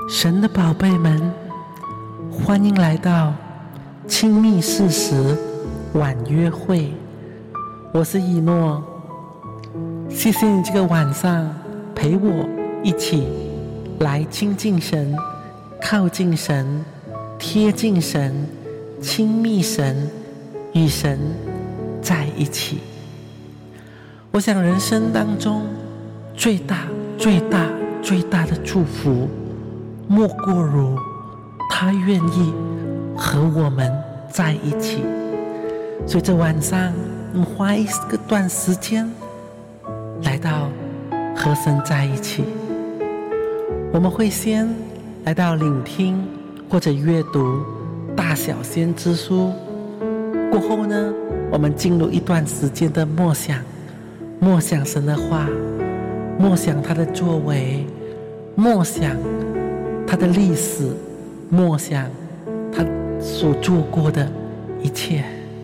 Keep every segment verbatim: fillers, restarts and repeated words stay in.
神的宝贝们，欢迎来到亲密事实晚约会。我是以诺，谢谢你这个晚上陪我一起来亲近神、靠近神、贴近神、亲密神，与神在一起。我想人生当中最大、最大、最大的祝福，莫过如他愿意和我们在一起。所以这晚上你花一个段时间来到和神在一起。我们会先来到聆听或者阅读大小先知书，过后呢，我们进入一段时间的默想，默想神的话，默想他的作为，默想他的历史，默想他所做过的一切。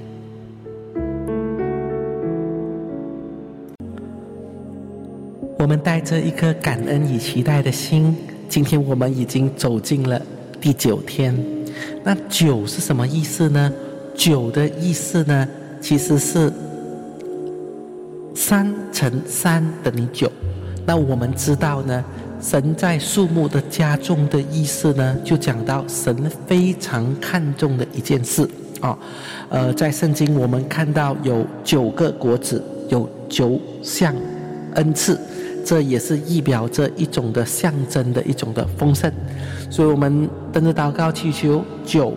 我们带着一颗感恩与期待的心，今天我们已经走进了第九天。那九是什么意思呢？九的意思呢，其实是三乘三等于九。那我们知道呢，神在数目的加重的意思呢，就讲到神非常看重的一件事啊。呃，在圣经我们看到有九个果子，有九项恩赐，这也是意表着一种的象征的一种的丰盛。所以我们跟着祷告祈求九，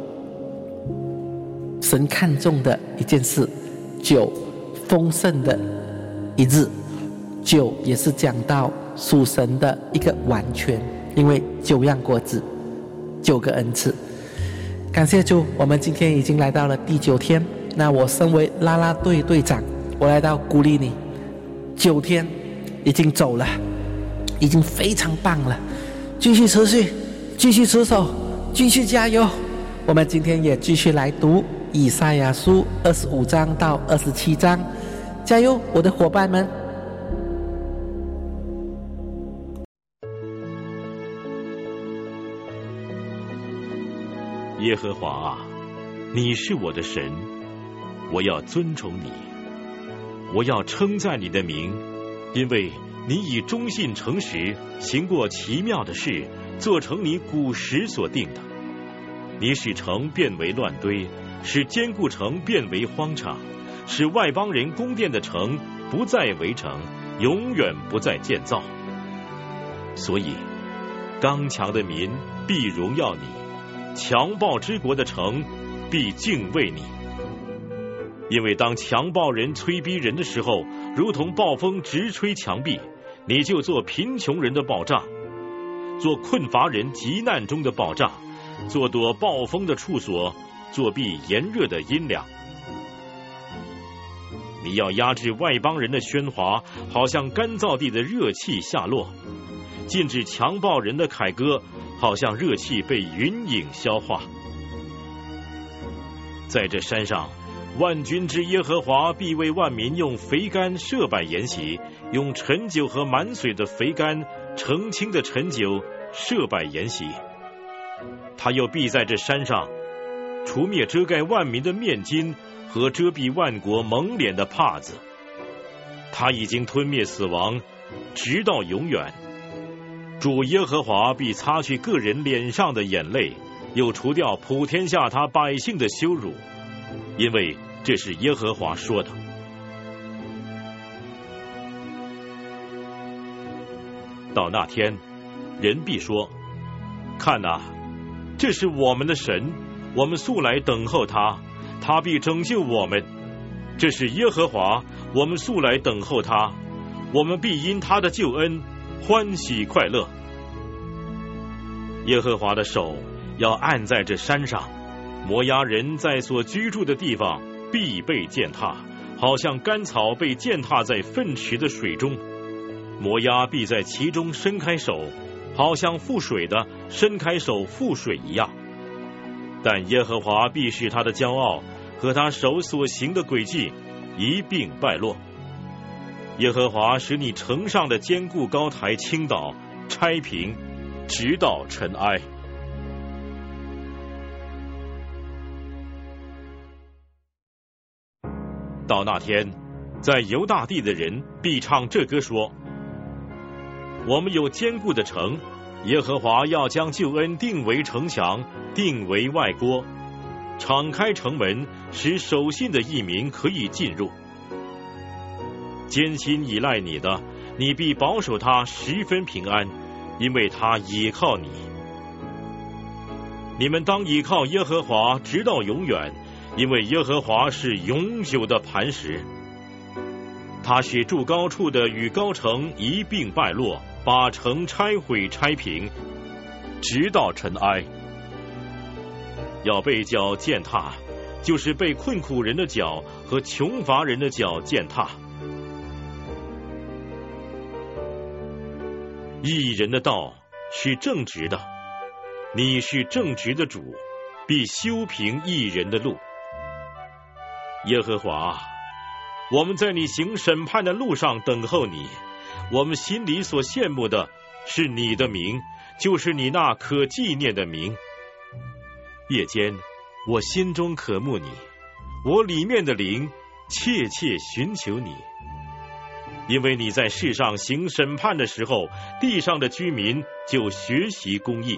神看重的一件事，九丰盛的一日。九也是讲到属神的一个完全，因为九样果子，九个恩赐。感谢主，我们今天已经来到了第九天。那我身为啦啦队队长，我来到鼓励你，九天已经走了，已经非常棒了，继续持续，继续持守，继续加油。我们今天也继续来读以赛亚书二十五章到二十七章，加油，我的伙伴们！ 耶和华啊，你是我的神，我要尊崇你，我要称赞你的名，因为你以忠信诚实行过奇妙的事，做成你古时所定的。你使城变为乱堆，使坚固城变为荒场，使外邦人宫殿的城不再围城，永远不再建造。所以刚强的民必荣耀你，强暴之国的城必敬畏你。因为当强暴人催逼人的时候，如同暴风直吹墙壁，你就做贫穷人的保障，做困乏人急难中的保障，做躲暴风的处所，做避炎热的阴凉。你要压制外邦人的喧哗，好像干燥地的热气下落，禁止强暴人的凯歌，好像热气被云影消化。在这山上，万军之耶和华必为万民用肥甘设摆筵席，用陈酒和满水的肥甘，澄清的陈酒设摆筵席。他又必在这山上除灭遮盖万民的面巾和遮蔽万国蒙脸的帕子。他已经吞灭死亡，直到永远。主耶和华必擦去个人脸上的眼泪，又除掉普天下他百姓的羞辱，因为这是耶和华说的。到那天，人必说：看哪，这是我们的神，我们素来等候他，他必拯救我们。这是耶和华，我们素来等候他，我们必因他的救恩欢喜快乐。耶和华的手要按在这山上，摩押人在所居住的地方必被践踏，好像干草被践踏在粪池的水中。摩押必在其中伸开手，好像覆水的伸开手覆水一样。但耶和华必使他的骄傲和他手所行的诡计一并败落。耶和华使你城上的坚固高台倾倒拆平， 直到尘埃。到那天，在犹大地的人必唱这歌说：我们有坚固的城，耶和华要将救恩定为城墙，定为外郭，敞开城门，使守信的义民可以进入。艰辛依赖你的，你必保守他十分平安，因为他倚靠你。你们当倚靠耶和华直到永远，因为耶和华是永久的磐石。他使住高处的与高城一并败落，把城拆毁拆平，直到尘埃。要被脚践踏，就是被困苦人的脚和穷乏人的脚践踏。义人的道是正直的，你是正直的主，必修平义人的路。耶和华，我们在你行审判的路上等候你，我们心里所羡慕的是你的名，就是你那可纪念的名。夜间我心中渴慕你，我里面的灵切切寻求你。因为你在世上行审判的时候，地上的居民就学习公义。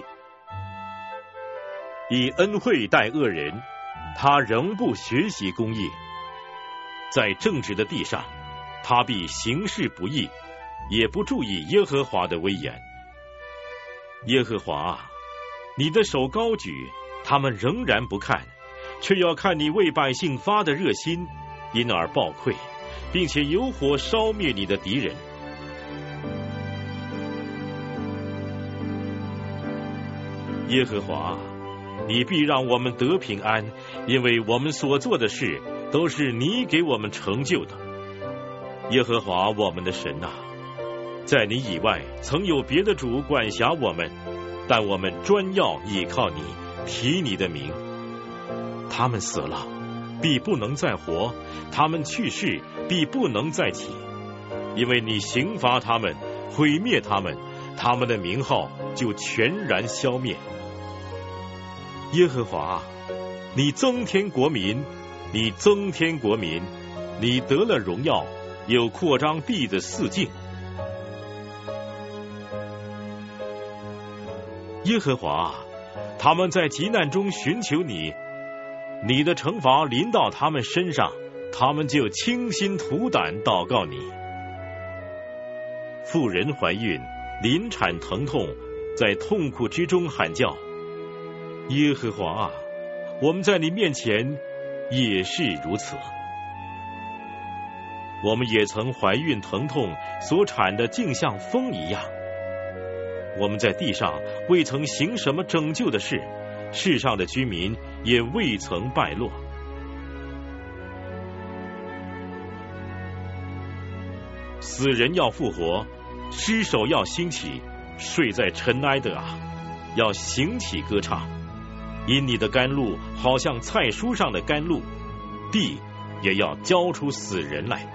以恩惠待恶人，他仍不学习公义。在正直的地上，他必行事不义，也不注意耶和华的威严。耶和华，你的手高举，他们仍然不看，却要看你为百姓发的热心，因而报愧，并且有火烧灭你的敌人。耶和华，你必让我们得平安，因为我们所做的事都是你给我们成就的。耶和华我们的神啊，在你以外曾有别的主管辖我们，但我们专要倚靠你，提你的名。他们死了，必不能再活；他们去世，必不能再起。因为你刑罚他们，毁灭他们，他们的名号就全然消灭。耶和华，你增添国民，你增添国民，你得了荣耀，有扩张地的四境。耶和华，他们在急难中寻求你，你的惩罚临到他们身上，他们就倾心吐胆祷告你。妇人怀孕，临产疼痛，在痛苦之中喊叫。耶和华啊，我们在你面前也是如此。我们也曾怀孕疼痛，所产的竟像风一样。我们在地上未曾行什么拯救的事，世上的居民也未曾败落。死人要复活，尸首要兴起，睡在尘埃的啊，要醒起歌唱。因你的甘露好像菜蔬上的甘露，地也要交出死人来。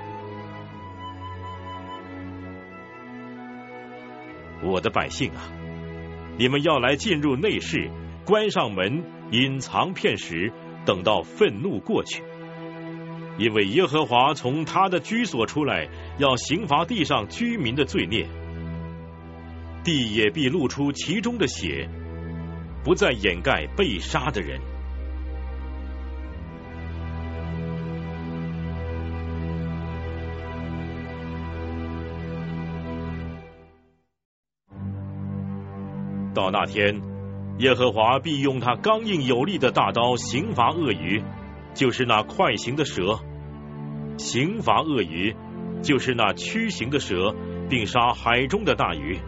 我的百姓啊，你们要来进入内室，关上门，隐藏片时，等到愤怒过去。因为耶和华从他的居所出来，要刑罚地上居民的罪孽，地也必露出其中的血，不再掩盖被杀的人。到那天，耶和华必用他刚硬有力的大刀刑罚鳄鱼，就是那快行的蛇；刑罚鳄鱼，就是那曲行的蛇，并杀海中的大鱼。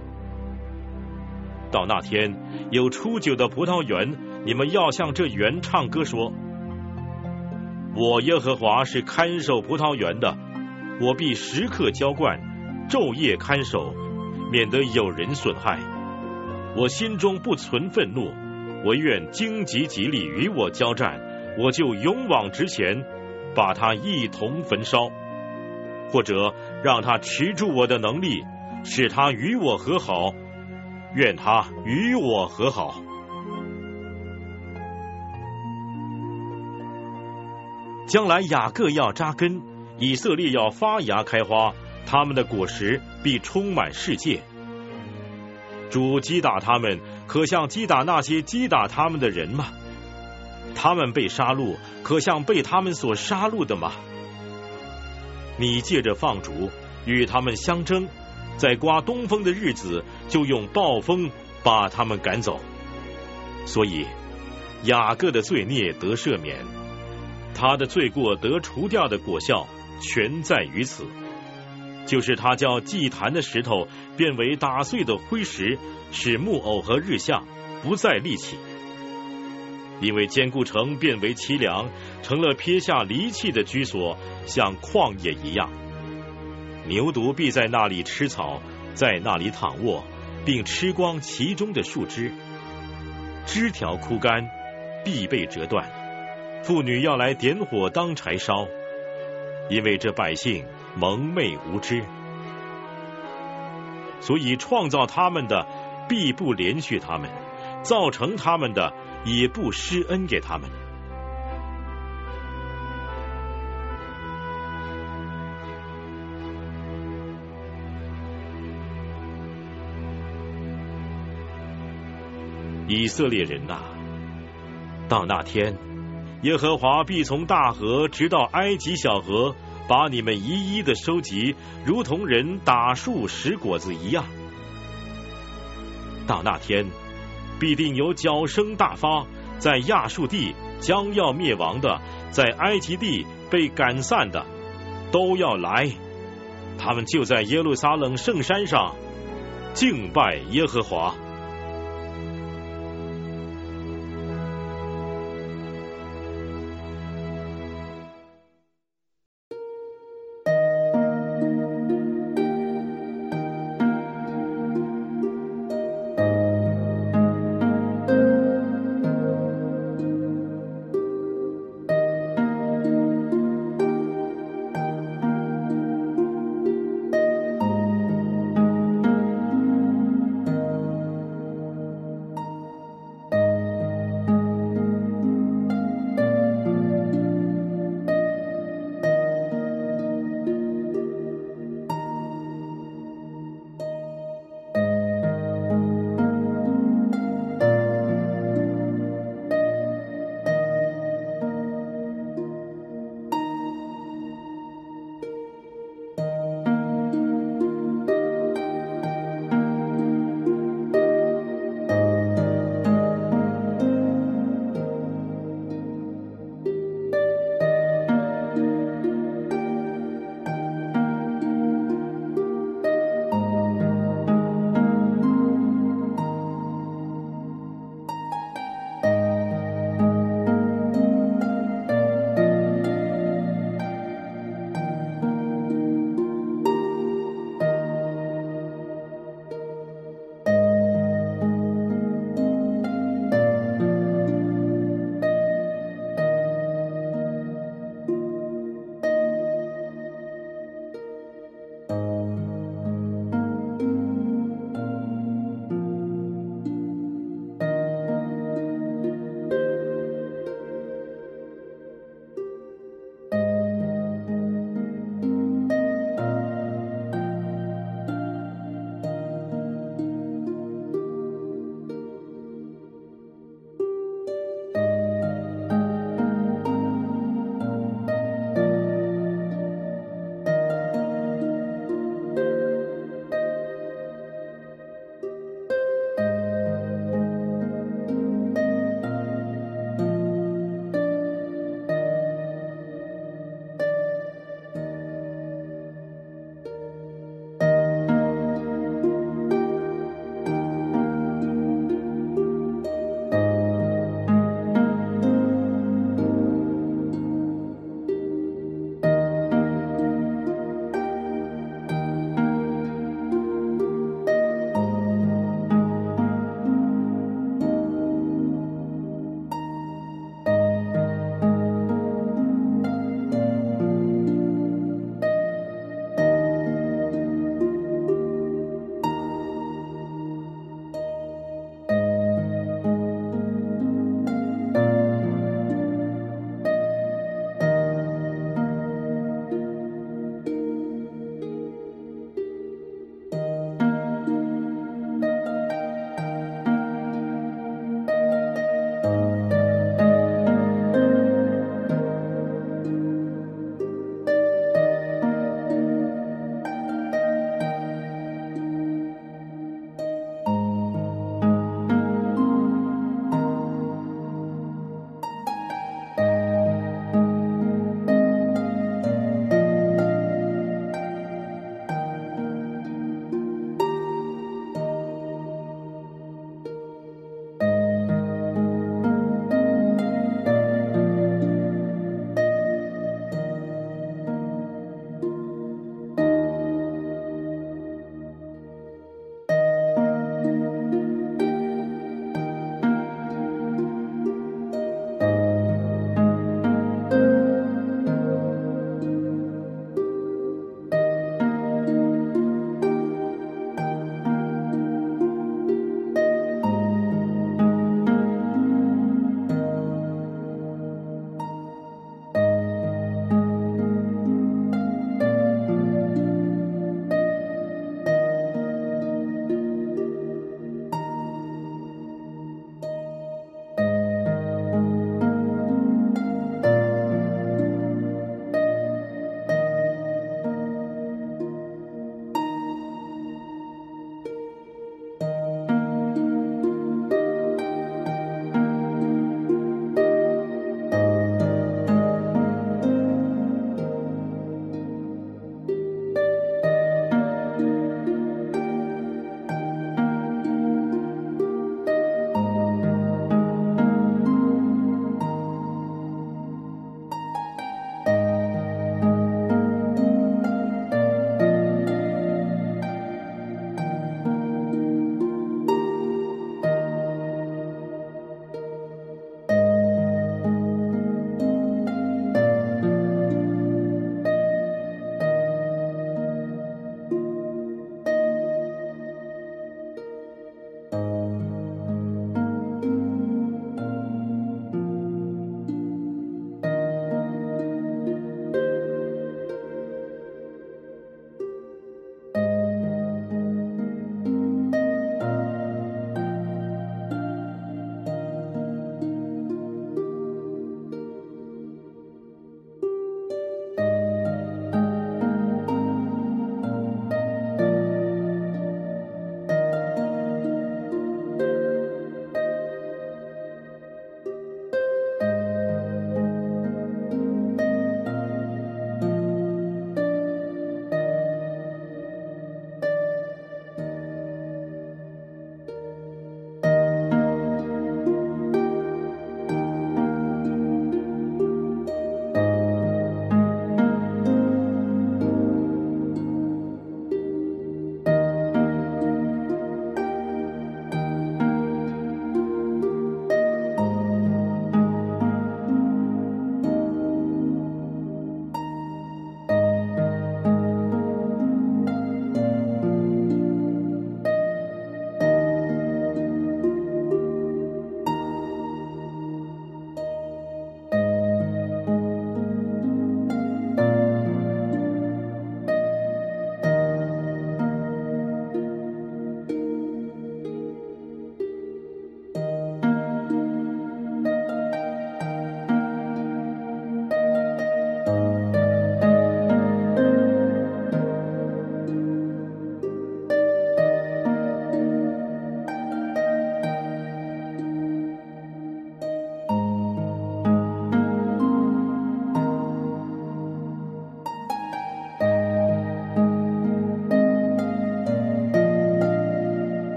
到那天，有初九的葡萄园，你们要向这园唱歌说：我耶和华是看守葡萄园的，我必时刻浇灌，昼夜看守，免得有人损害。我心中不存愤怒，我愿荆棘棘里与我交战，我就勇往直前，把他一同焚烧，或者让他持住我的能力，使他与我和好， 愿他与我和好。将来雅各要扎根，以色列要发芽开花，他们的果实必充满世界。主击打他们，可像击打那些击打他们的人吗？他们被杀戮，可像被他们所杀戮的吗？你借着放逐与他们相争，在刮东风的日子就用暴风把他们赶走。所以雅各的罪孽得赦免，他的罪过得除掉的果效全在于此，就是他叫祭坛的石头变为打碎的灰石，使木偶和日像不再立起。因为坚固城变为凄凉，成了撇下离弃的居所，像旷野一样。牛犊必在那里吃草，在那里躺卧，并吃光其中的树枝。枝条枯干，必被折断。妇女要来点火当柴烧，因为这百姓蒙昧无知。所以创造他们的必不怜恤他们，造成他们的也不施恩给他们。以色列人啊，到那天，耶和华必从大河直到埃及小河，把你们一一的收集，如同人打树拾果子一样。到那天，必定有角声大发，在亚述地将要灭亡的，在埃及地被赶散的，都要来。他们就在耶路撒冷圣山上敬拜耶和华。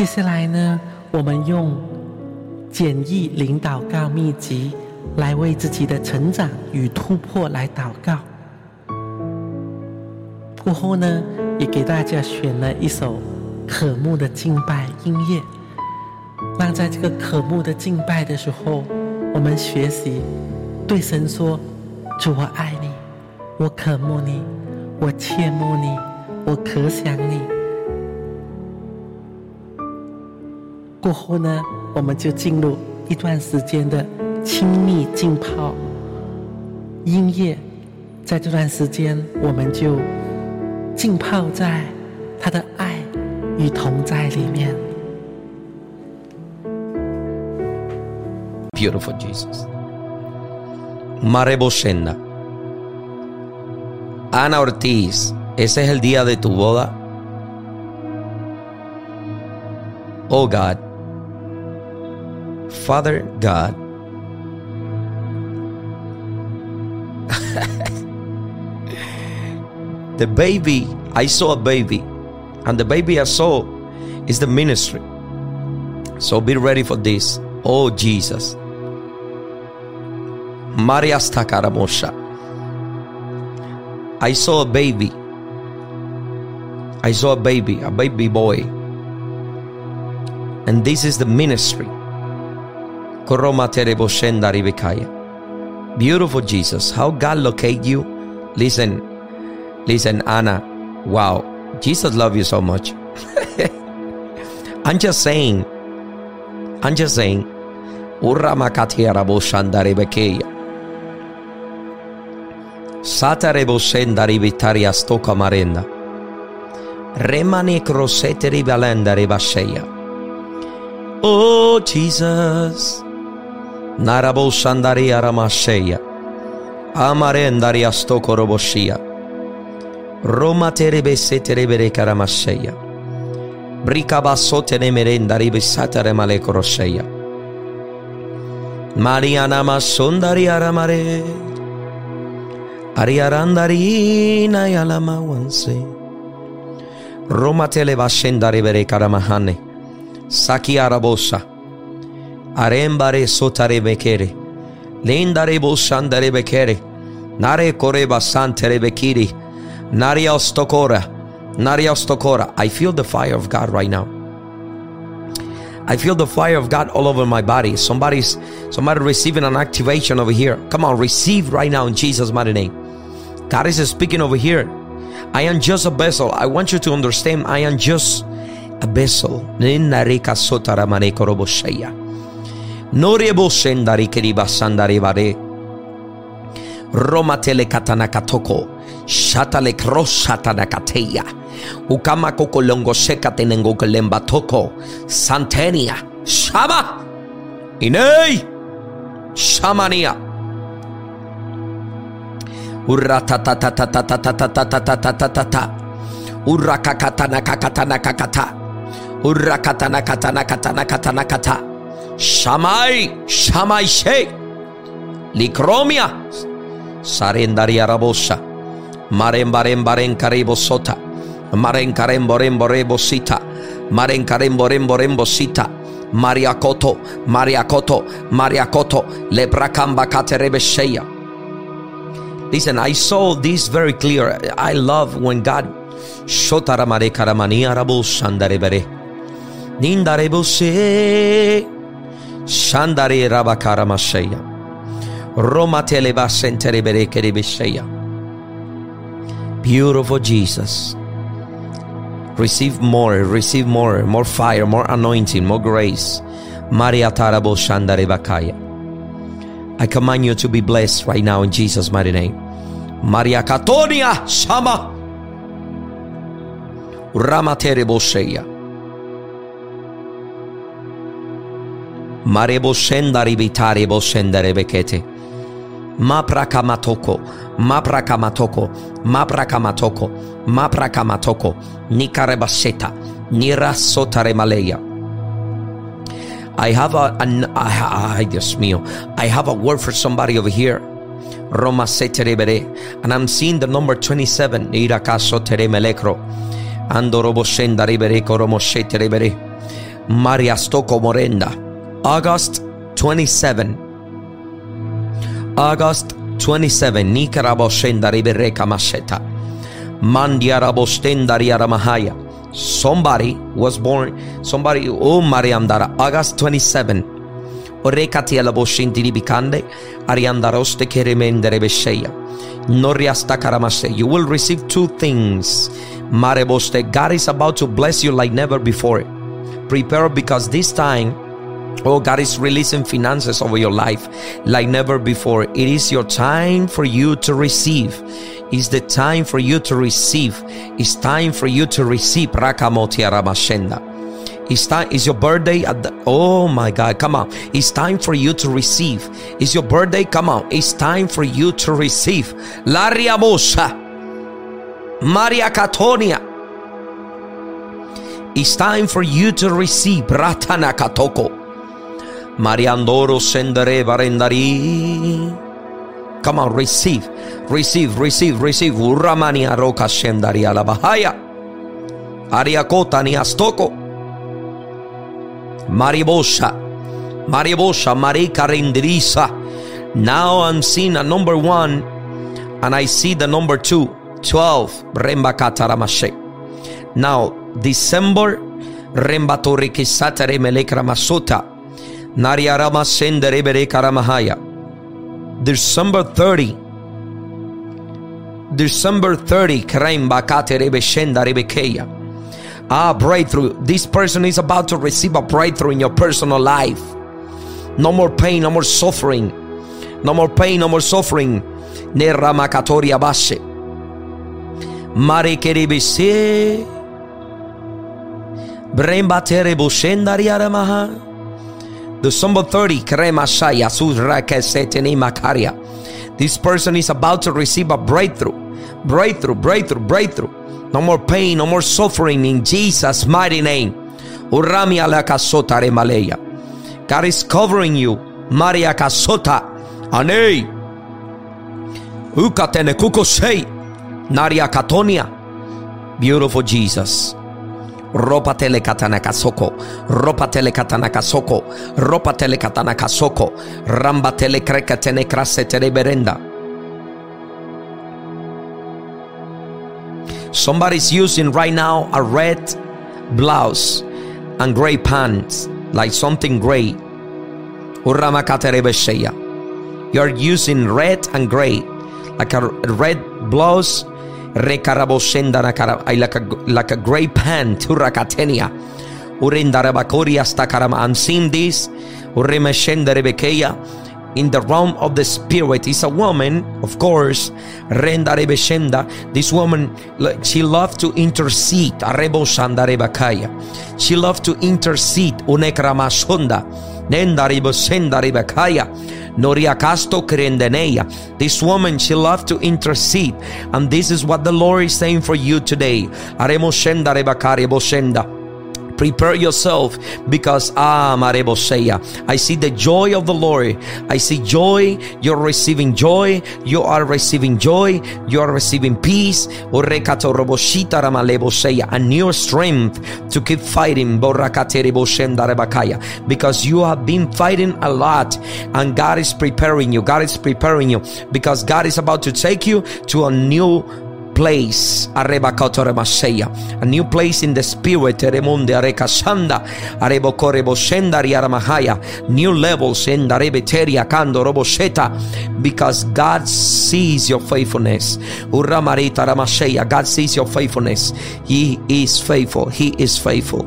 接下来呢，我们用简易领祷告秘籍来为自己的成长与突破来祷告。过后呢，也给大家选了一首渴慕的敬拜音乐，让在这个渴慕的敬拜的时候，我们学习对神说：主，我爱你，我渴慕你，我切慕你，我渴想你。过后呢，我们就进入一段时间的亲密浸泡音乐。在这段时间，我们就浸泡在他的爱与同在里面。 Beautiful Jesus. Marebosenda. Ana Ortiz, ese es el día de tu boda. Oh God, Father God, the baby, I saw a baby, and the baby I saw is the ministry. So be ready for this. Oh Jesus. Maria Stakaramosha. I saw a baby. I saw a baby, a baby boy. And this is the ministry. Beautiful Jesus. How God locate you. Listen, listen, Anna. Wow. Jesus loves you so much. I'm just saying. I'm just saying. Satarebo sendari vitaria stoka marenda. Remani croseteri valenda rebasheya. Oh Jesus. Narabo sandari aramasheya. Amarendari astoko roboshia. Roma terebe seterebere karamasheya. Bricabasote ne merendari besatare male crosheya. Mariana masondari aramare. Ariarandarina yalamawanse. Roma televa scendare vere caramahane. Saki arabosa. Arembare sotare bekere. Lendare bosandare bekere. Nare koreba santere bekiri. Naria ostokora. Naria ostokora. I feel the fire of God right now. I feel the fire of God all over my body. Somebody's somebody receiving an activation over here. Come on, receive right now in Jesus' mighty name. God is speaking over here. I am just a vessel. I want you to understand, I am just a vessel. Ninarika sotara maneko robosheya. Norebo sendari keriba sandari vare. Roma tele katana katoko. Shatale cross satana kateya. Ukama koko longo seka tenengo kelemba toko. Santenia. Shama. Inei. Shamania. Urratatatatatatatatatatatatatata. Urrakakatana kakatana kakata. Urrakatana katana katana katana kata. Shamai. Shamai she. Likromia. Sarendaria rabosa. Marembarembaren karebo sota. Maren karembo rembo rebo sita. Maren karembo rembo rembo sita. Mariakoto. Mariakoto. Mariakoto. Leprakamba katerebe sheya. Listen, I saw this very clear. I love when God shotaramare karamania rabo sandarebere. Nindarebo se shandare rabakaramasheya. Roma teleba senterebere kerebesheya. Beautiful Jesus. Receive more, receive more, more fire, more anointing, more grace. Maria tarabo shandare bakaya. I command you to be blessed right now in Jesus' mighty name. Maria Katonia Shama Ramatere Bosheya Marebo Shendari Vitari Boshendare Bekete Maprakamatoko Maprakamatoko Maprakamatoko Maprakamatoko Nikarebaseta Nirasotare Maleya. I have a, an, I, Dios mío, I have a word for somebody over here. Roma seterebere, and I'm seeing the number twenty-seven. Irakaso teremelekro, andorobo shendaribere koromo sheterebere. Maria Stoko Morenda. August twenty-seventh. August twenty-seventh. Nikarabo Shenda Ribereka Masheta. Mandiara Bostenda Riaramahaya. Somebody was born. Somebody. Oh Mariandara. August twenty-seventh. Orekati alaboshinti bikande. Ariandaroste keremendere besheya. Noriasta karamase. You will receive two things. Mareboste. God is about to bless you like never before. Prepare, because this time, oh, God is releasing finances over your life like never before. It is your time for you to receive. It's the time for you to receive. It's time for you to receive. It's time. It's your birthday. At the, oh my God, come on. It's time for you to receive. It's your birthday. Come on. It's time for you to receive. Laria Mosa. Maria Katonia. It's time for you to receive. Ratana Katoko. Mariandoro Sendere Barendari. Come on, receive. Receive, receive, receive. Uramania Roka Shendari Alabahaya. Ariakota Niastoko. Maribosha. Maribosha Marika Rendirisa. Now I'm seeing a number one. And I see the number two. twelve. Remba Kataramashe. Now, December, Rembatoriki Satare Melekra Masota, Nariarama Sendere Karamahaya. December thirty, December thirty, Kremba Katere Beshenda Rebekeya. Ah, breakthrough. This person is about to receive a breakthrough in your personal life. No more pain, no more suffering. No more pain, no more suffering. Neramakatoria Bashe. Mare Kerebese. December thirty, this person is about to receive a breakthrough. Breakthrough, breakthrough, breakthrough. No more pain, no more suffering in Jesus' mighty name. God is covering you. Maria Kasota. Ane. Ukatene kukosei. Naria Katonia. Beautiful Jesus. Ropa tele katanaka soko, ropa tele katanaka soko, ropa tele katanaka soko, ramba tele kreka tene krase tele berenda. Somebody's using right now a red blouse and gray pants, like something gray. Urama katere besheya. You're using red and gray, like a red blouse. Like a, like a gray pan to Rakatenia. I'm seeing this in the realm of the spirit. It's a woman, of course. This woman, she loved to intercede. She loved to intercede. This woman, she loved to intercede, and this is what the Lord is saying for you today. Prepare yourself, because ah, I see the joy of the Lord. I see joy. You're receiving joy. You are receiving joy. You are receiving peace. A new strength to keep fighting, because you have been fighting a lot, and God is preparing you. God is preparing you, because God is about to take you to a new place, a new place in the spirit, new levels, because God sees your faithfulness. God sees your faithfulness. He is faithful. He is faithful.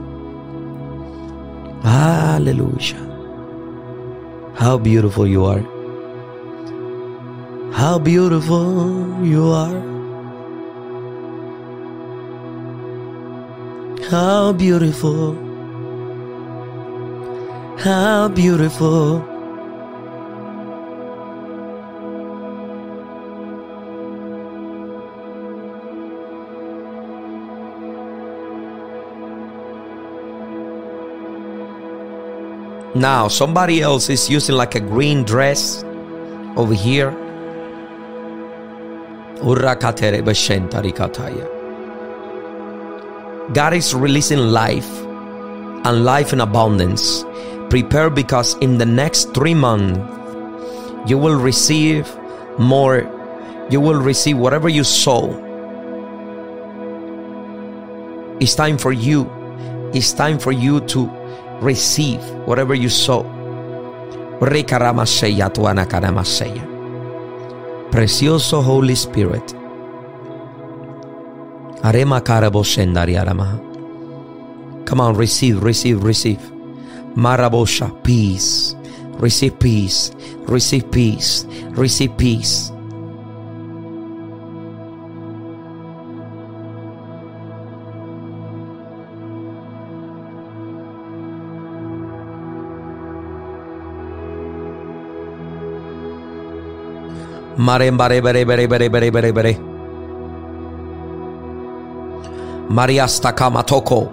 Hallelujah. How beautiful you are. How beautiful you are. How beautiful, how beautiful. Now somebody else is using like a green dress over here. God is releasing life and life in abundance. Prepare, because in the next three months, you will receive more. You will receive whatever you sow. It's time for you. It's time for you to receive whatever you sow. Precioso Holy Spirit. Come on, receive, receive, receive. Marabosha, peace. Receive peace. Receive peace. Receive peace. Marembare bere bere bere bere bere bere. Maria Stakamatoko.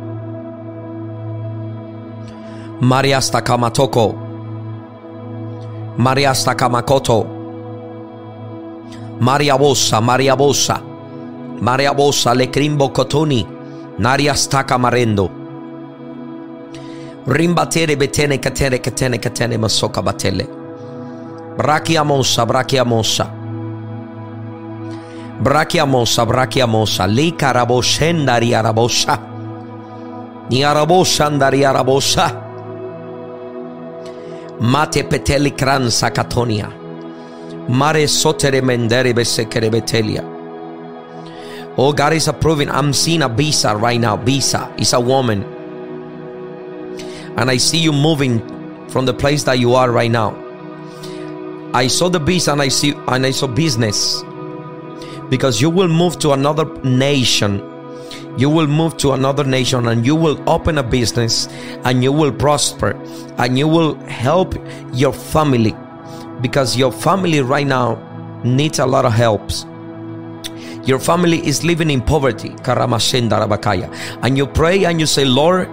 Maria Stakamatoko. Maria Stakamakoto. Maria Bossa, Maria Bossa. Maria Bossa, le crimbo cotoni. Naria Stakamarendo. Rimbatere betene catene catene catene masoka batelle. Brachiamosa, brachiamosa. Brachiamosa, brachiamosa. Li caraboscenda riarabosa. Ni arabosa andari arabosa. Mate peteli cransa catonia. Mare sotere mendere besekere betelia. Oh, God is approving. I'm seeing a Bisa right now. Bisa is a woman. And I see you moving from the place that you are right now. I saw the beast and I see and I saw business, because you will move to another nation. You will move to another nation and you will open a business and you will prosper and you will help your family, because your family right now needs a lot of helps. Your family is living in poverty. And you pray and you say, Lord,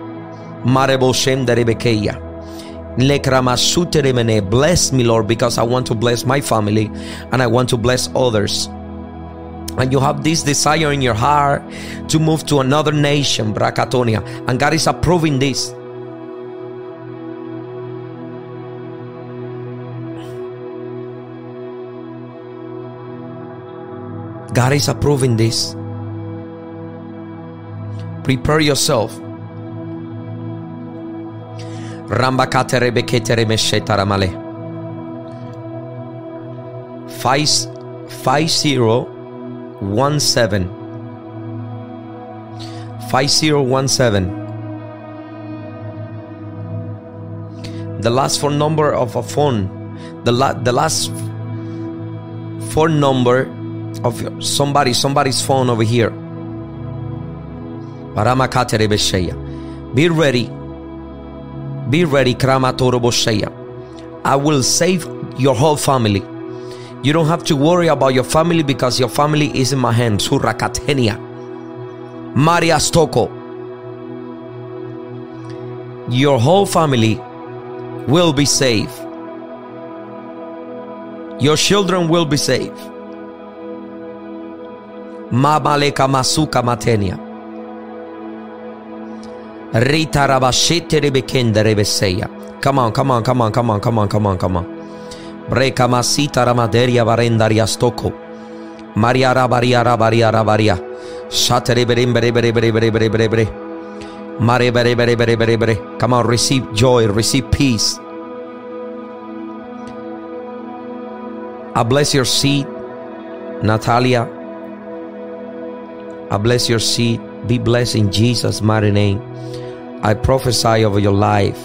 bless me, Lord, because I want to bless my family and I want to bless others. And you have this desire in your heart to move to another nation, Bracatonia, and God is approving this. God is approving this. Prepare yourself. Rambakatere beketere meshetara male. Five five zero one seven. Five zero one seven. The last phone number of a phone. The la the last phone number of somebody somebody's phone over here. Paramakatere besheya. Be ready. Be ready, Kramatoro Bosheya. I will save your whole family. You don't have to worry about your family, because your family is in my hands. Surakatenia. Maria Stoko. Your whole family will be saved. Your children will be saved. Mamaleka Masuka Matenia. Rita Rabashete Rebekenda Rebeseya. Come on, come on, come on, come on, come on, come on, come on. Breka Masita Ramaderia Varendaria Stoko. Maria Rabaria Rabaria Rabaria. Shatere Berebere Berebere Berebere Berebere. Mare Bere Bere Bere Bere Bere. Come on, receive joy, receive peace. I bless your seed, Natalia. I bless your seed. Be blessed in Jesus' mighty name. I prophesy over your life.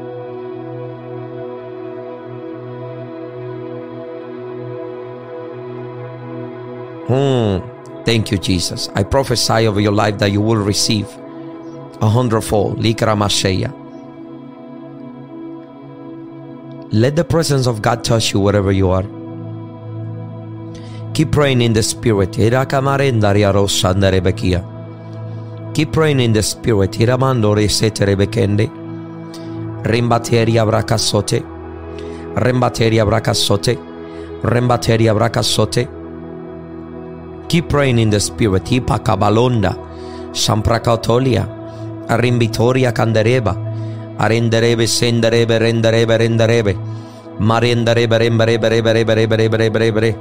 Hmm. Thank you, Jesus. I prophesy over your life that you will receive a hundredfold. Likaramasheya. Let the presence of God touch you wherever you are. Keep praying in the Spirit. Keep praying in the Spirit. Hiramando resetere bekende. Rimbateria brakasote. Rimbateria brakasote. Rimbateria brakasote. Keep praying in the Spirit. Hipa kabalonda. Shamprakatolia. Arimbitoria candereba. Arenderebe, senderebe, renderebe, renderebe. Marienderebe, remberebe, rebe, rebe, rebe, rebe, rebe, rebe.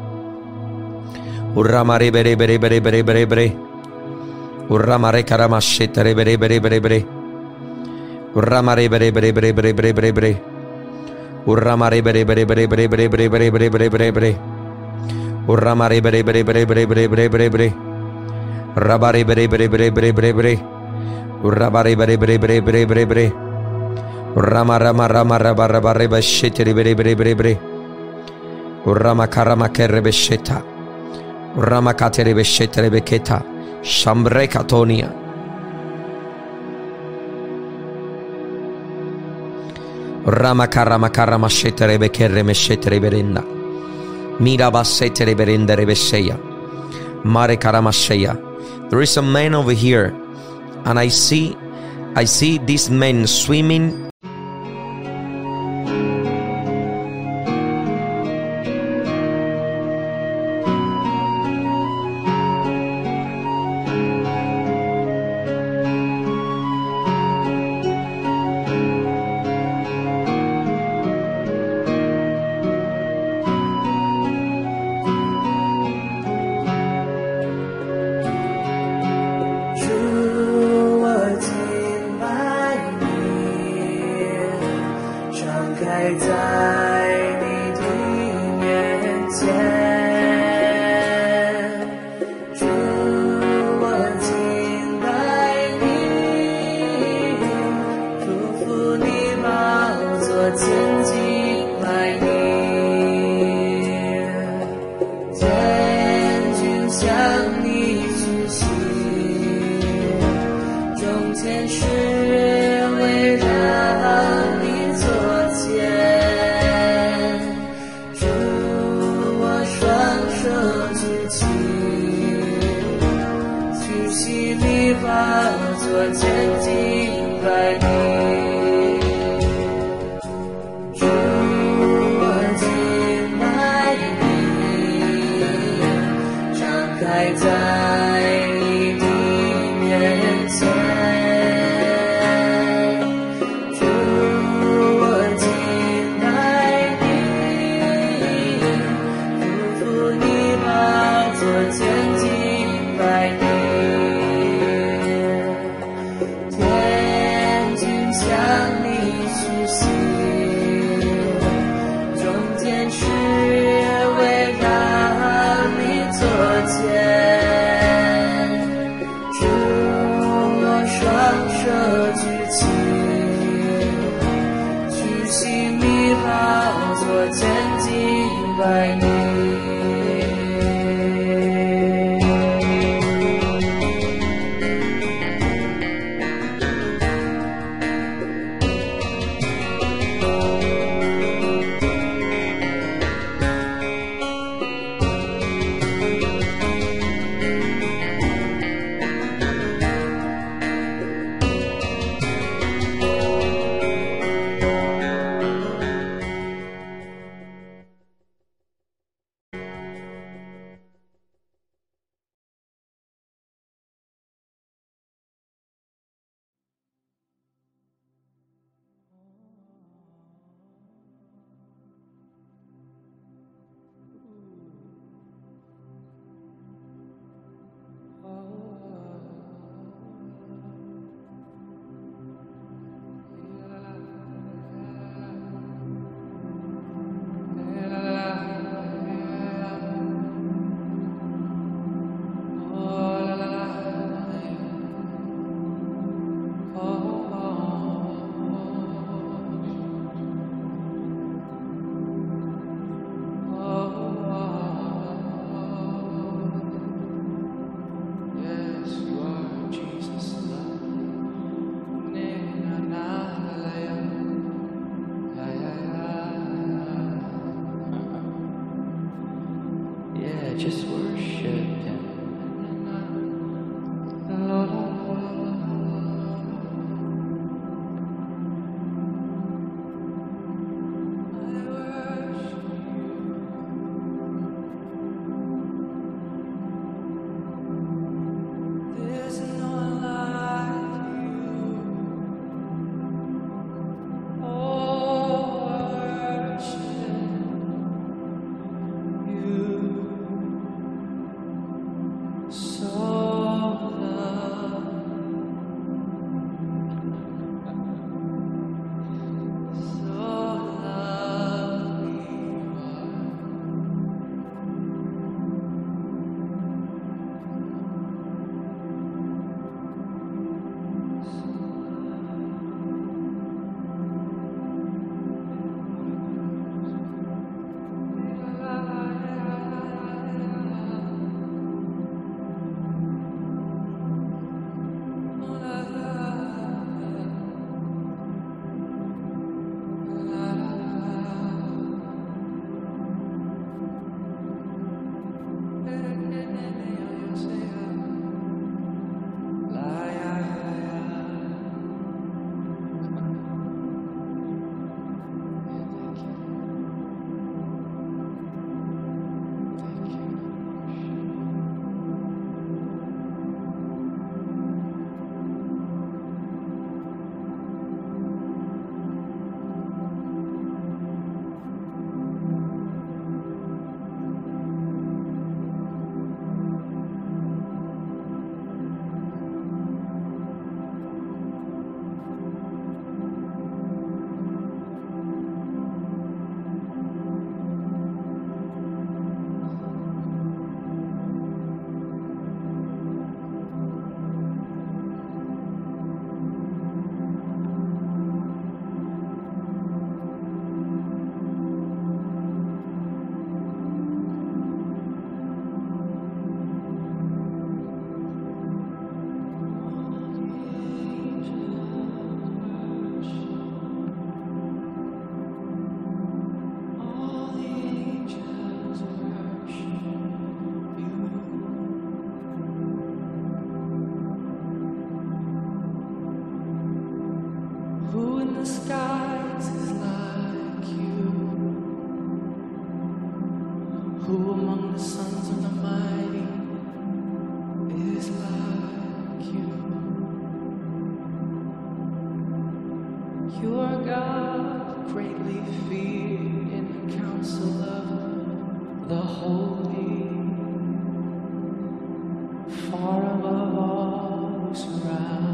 Urramarebe, rebe, rebe, rebe, rebe, rebe. Urramare karamashete, rebe, rebe, rebe, rebe. Urramarebe, rebe, rebe, rebe, rebe, rebe, rebe. Urramarebe, rebe, rebe, rebe, rebe, rebe, rebe, rebe, rebe, rebe, rebe. Urramarebe, rebe, rebe, rebe, rebe, rebe, rebe, rebe. Rabarebe, rebe, rebe, rebe, rebe, rebe. Urrabarebe, rebe, rebe, rebe, rebe, rebe. Rama rama rama raba raba reba shete rebe rebe rebe rebe. Urrama karama kerebe sheta. Urrama kate rebe shete rebe keta. Shambre katonia. Rama karama karama shete rebe kereme shete rebe renda. Mira basete rebe renda rebe sheya. Mare karama sheya. There is a man over here, and I see, I see this man swimming. Just worship Him. There's no one like you. Who among the sons of the mighty is like you? You are God, greatly feared in the council of the holy, far above all who surround.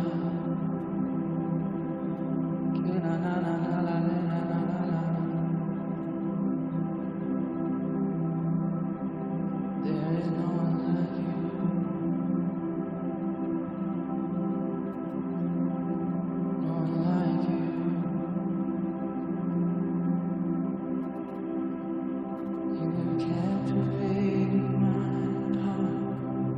There is no one like you. No one like you. You have captivated my heart.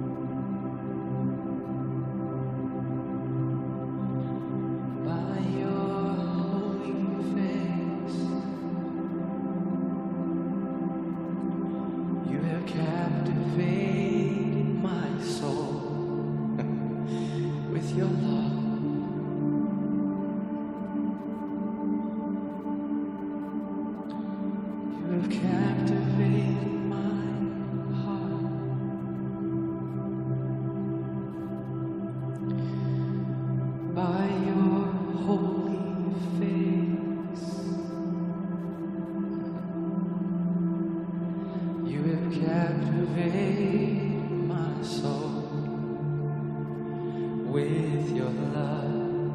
By your holy face, you have captivated my soul with your love. You have captivated my heart. By your holy face, you have captivated my soul with your love.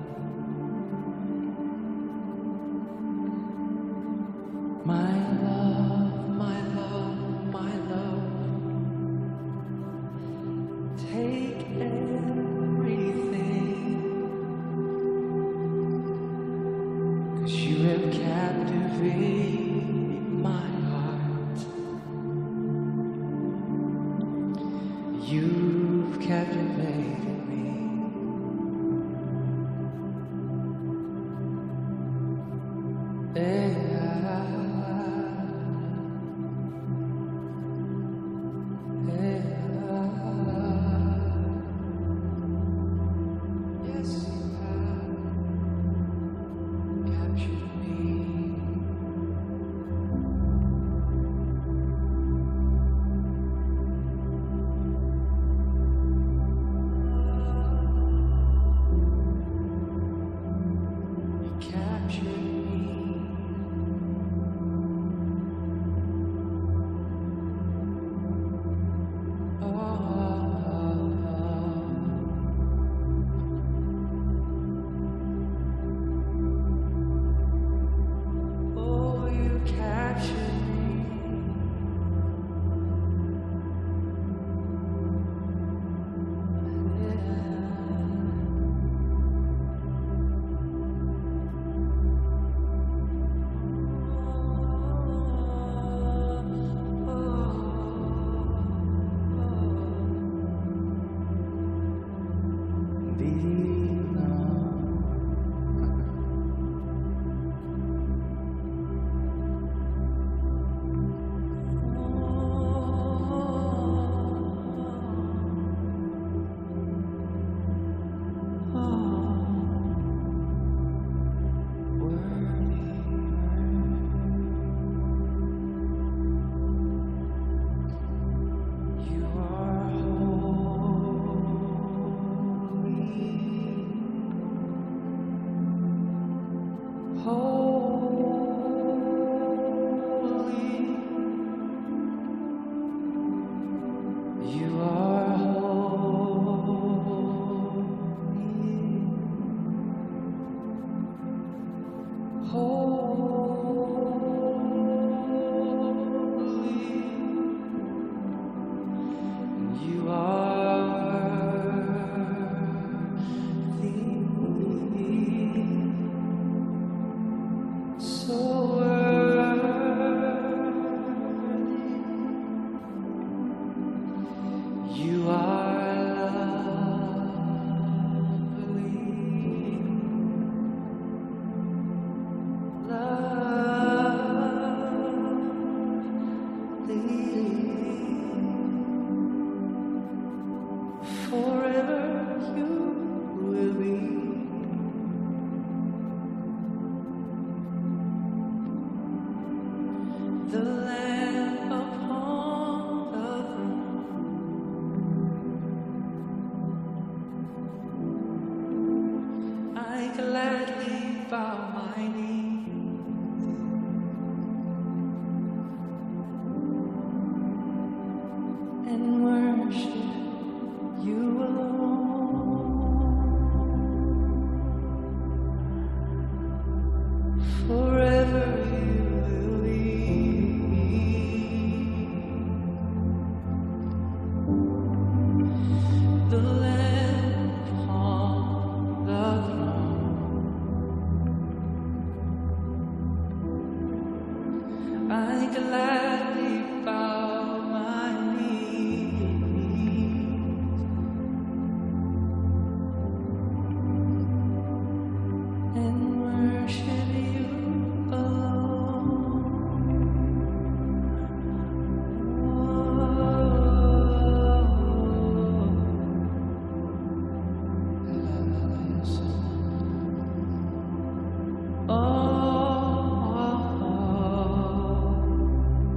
My love, my love, my love, take everything, 'cause you have captivated my heart. You've captivated me. Yeah. Yes, you have captured me. You captured me. Oh, you captured me. You are holy. You are holy. You are so worthy. You are lovely. Lovely. Forever you will be. The Lamb upon gladly bow my knees and worship you alone. Oh, oh, oh.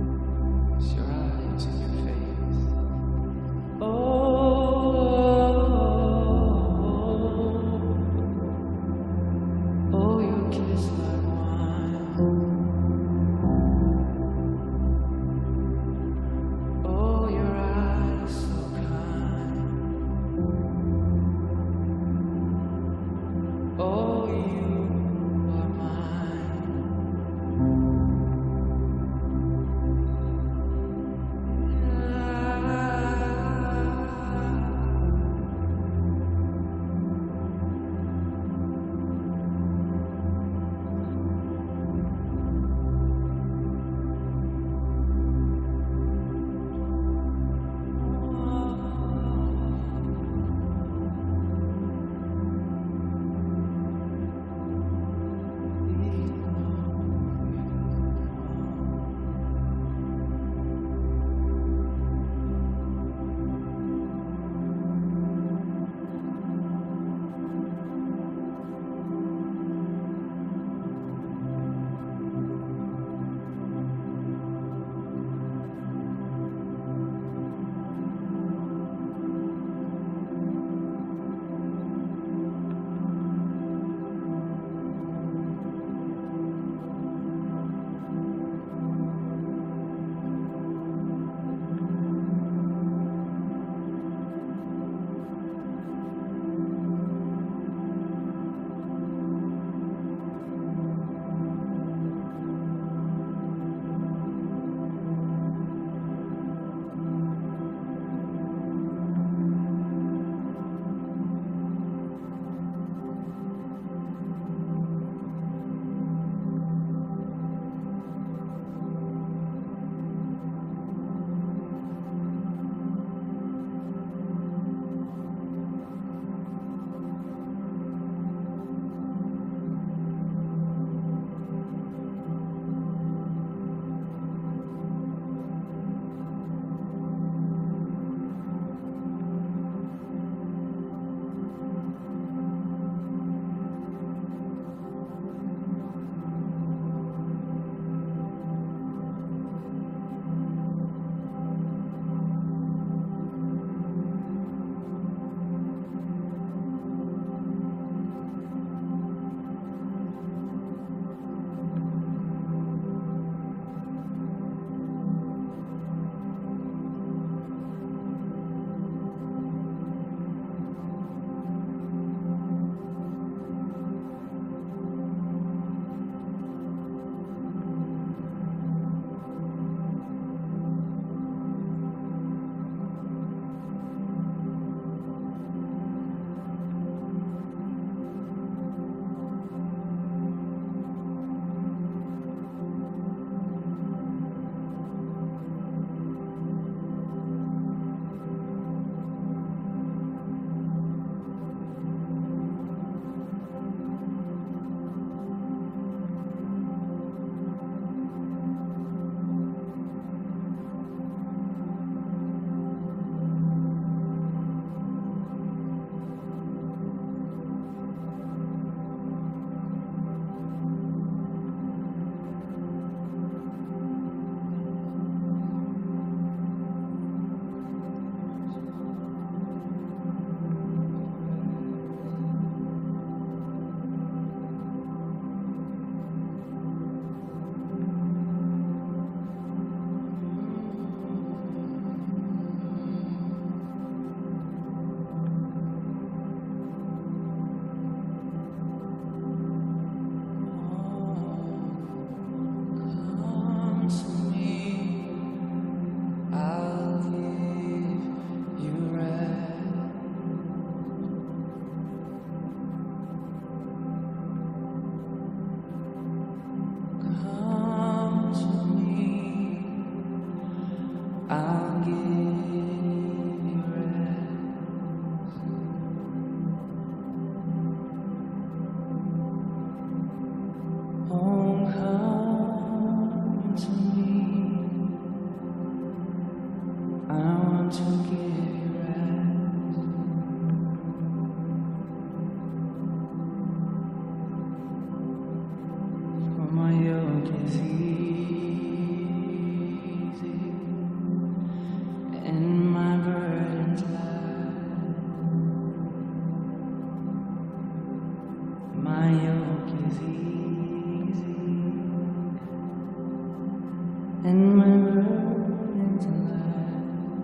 and my burden to light.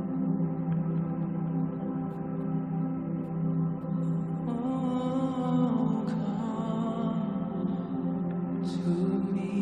Oh, come to me.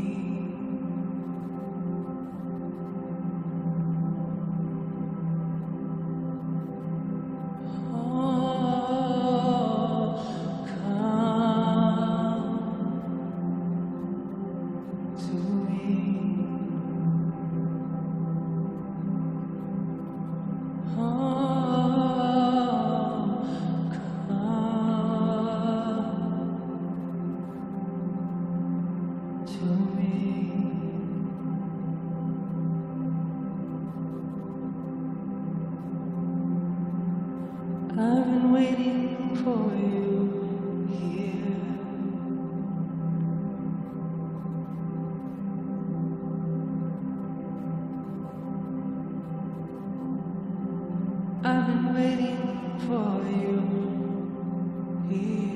I've been waiting for you here. I've been waiting for you here.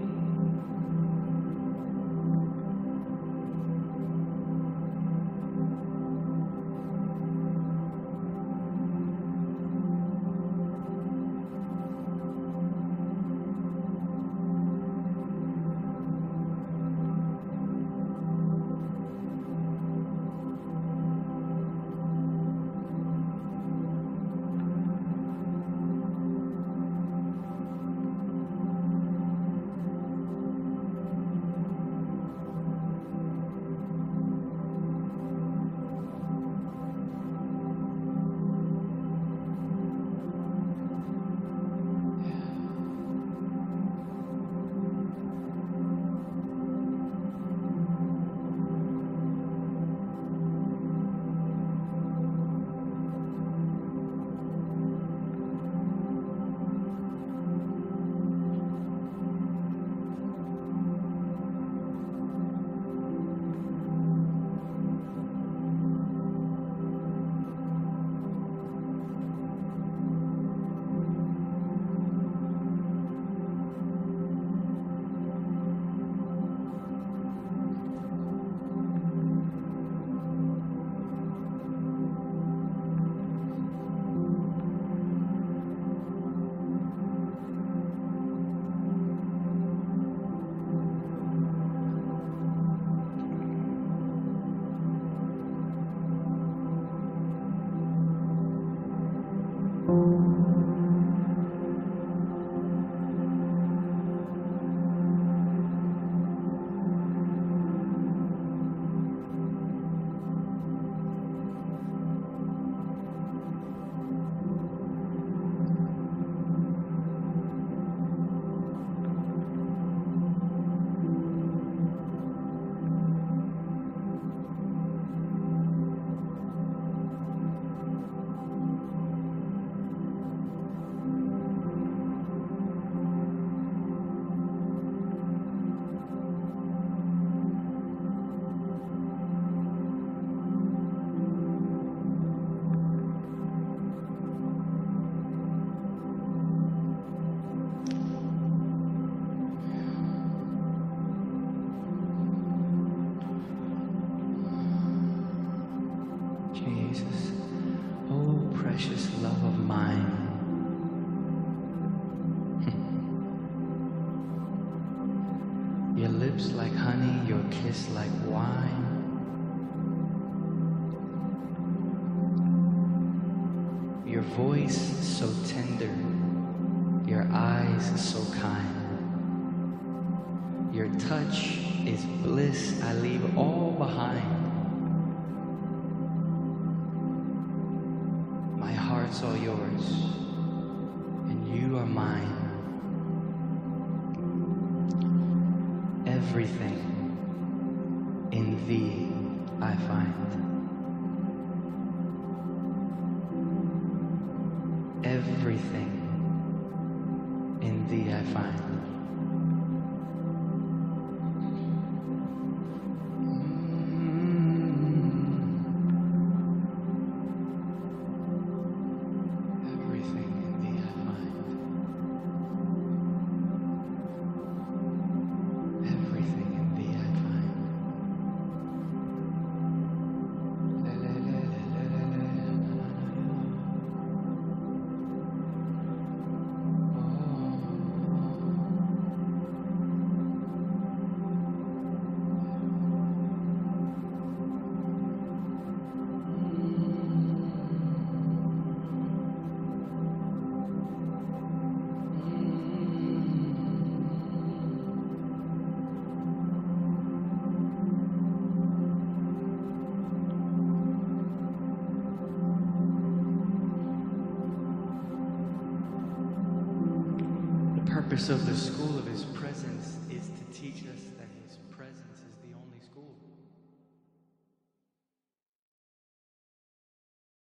Jesus, oh precious love of mine. Your lips like honey, your kiss like wine. Your voice so tender, your eyes so kind. Your touch is bliss I leave all behind. My heart's all yours, and you are mine. Everything in thee I find. Everything in thee I find. Everything in thee I find. purpose of the school of his presence is to teach